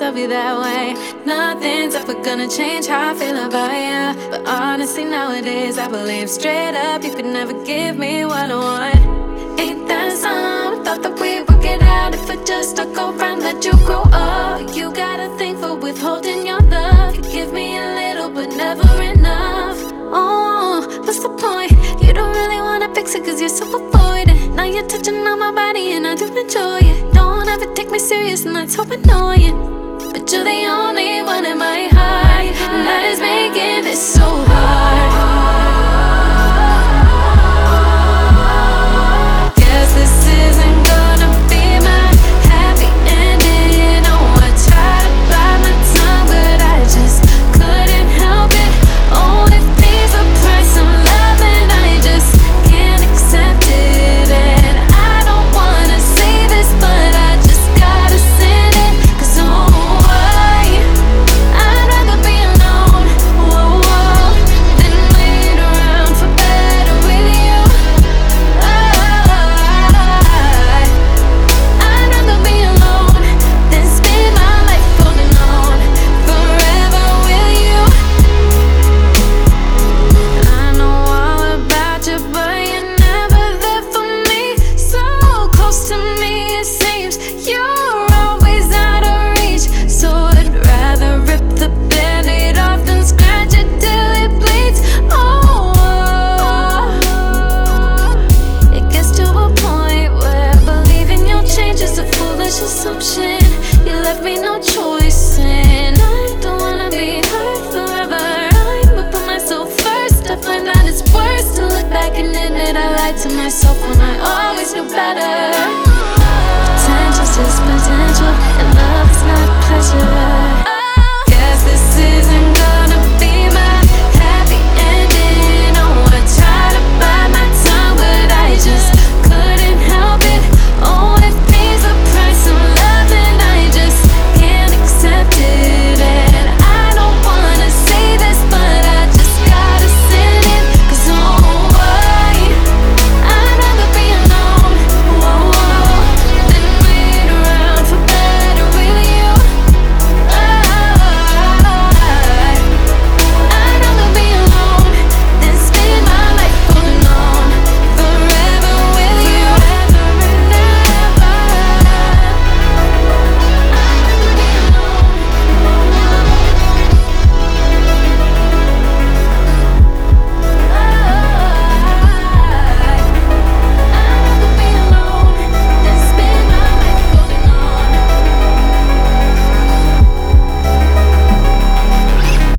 love you that way. Nothing's ever gonna change how I feel about you. But honestly, nowadays, I believe straight up you could never give me what I want. Ain't that some? Thought that we'd work it out if I just stuck around, let you grow up. You got a thing for withholding your love. You give me a little, but never enough. Oh, what's the point? You don't really wanna fix it cause you're so avoidant. Now you're touching on my body and I do enjoy it. Don't ever take me serious and that's so annoying. But you're the only one in my heart, and that is making this so hard. Guess this isn't gonna be my happy ending. You know I tried to bite my tongue, but I just couldn't help it. Oh, it pays the price of love and I just can't accept it. And I don't wanna say this, but I just gotta send it. Cause oh, I'd rather be alone, whoa, whoa, than wait around for better with you. I'd rather be alone than spend my life holding on forever with you. I know all about you, but you're never there for me. So close to me, it seems you're always out of reach. So I'd rather rip the band-aid off than scratch it till it bleeds. Oh, it gets to a point where believing you'll change is a foolish assumption. You left me no choice, and I don't wanna be hurt forever. I'ma put myself first. I find that it's worse to look back and admit I lied to myself when I always knew better.